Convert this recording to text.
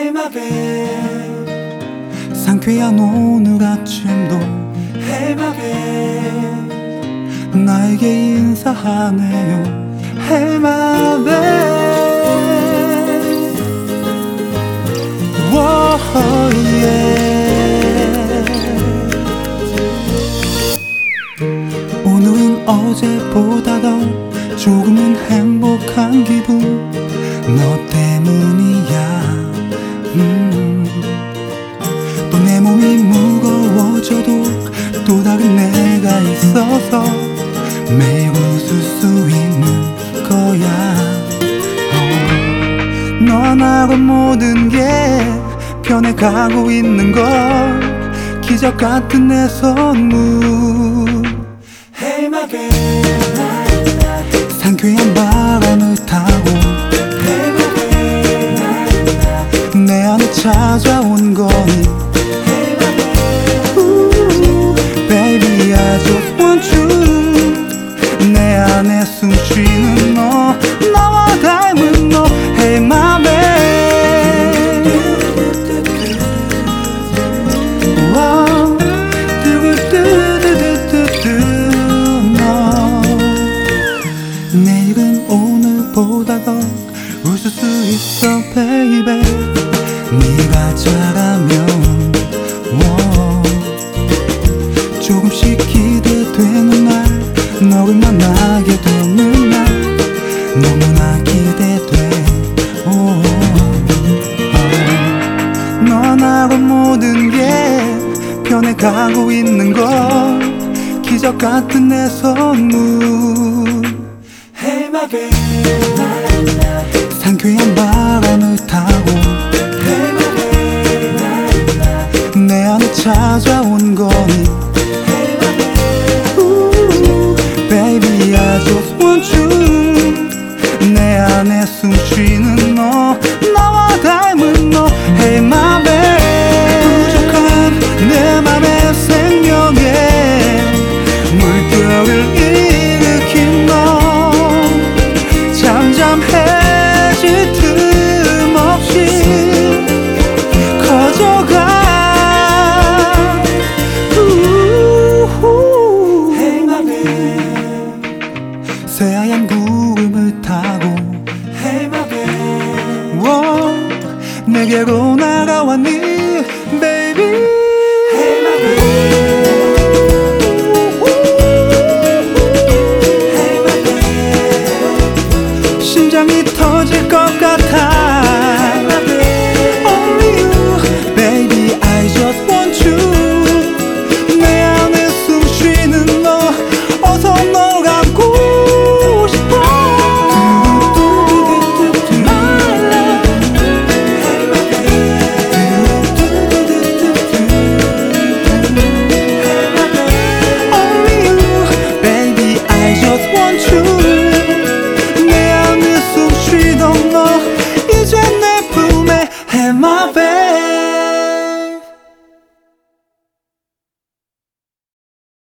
Hey my babe, 상쾌한 오늘 아침도 hey my babe, 나에게 인사하네요. Hey my babe, oh yeah. 오늘은 어제보다 더 조금은 행복한 기분. 너 때문이야. 또 내 몸이 무거워져도 또 다른 내가 있어서 매일 웃을 수 있는 거야. 너와 나로 모든 게 변해가고 있는 걸 기적 같은 내 선물. hey my babe, 상쾌한 바람을 타고 hey my babe, 내 안에 찾아온 거니. hey my babe, Baby I just want you. 내 안에 숨쉬는 너, 나와 닮은 너. Hey my babe, wow. 두구두두두두두. 너 내일은 오늘보다 더 웃을 수 있어 baby. 네가 잘하면 조금씩 기대되는 날, 너를 만나게 되는 날 너무나 기대돼. 너와 나로 모든 게 변해가고 있는 걸 기적 같은 내 선물. hey my babe, 상쾌한 바람을 타고 hey my babe, 내 안에 찾아온 거니. hey my babe, Baby I just want you. 내 안에 숨쉬는 너, 나와 닮은 너. Hey my babe, 부족한 내 맘의 생명에 물결을 일으킨 너. 잠잠해질 틈 없이 커져가. hey my babe, 새하얀 구름을 타고 hey my babe, 내게로 날아왔니 baby. hey my babe, hey my babe, 심장이 터질 것 같아.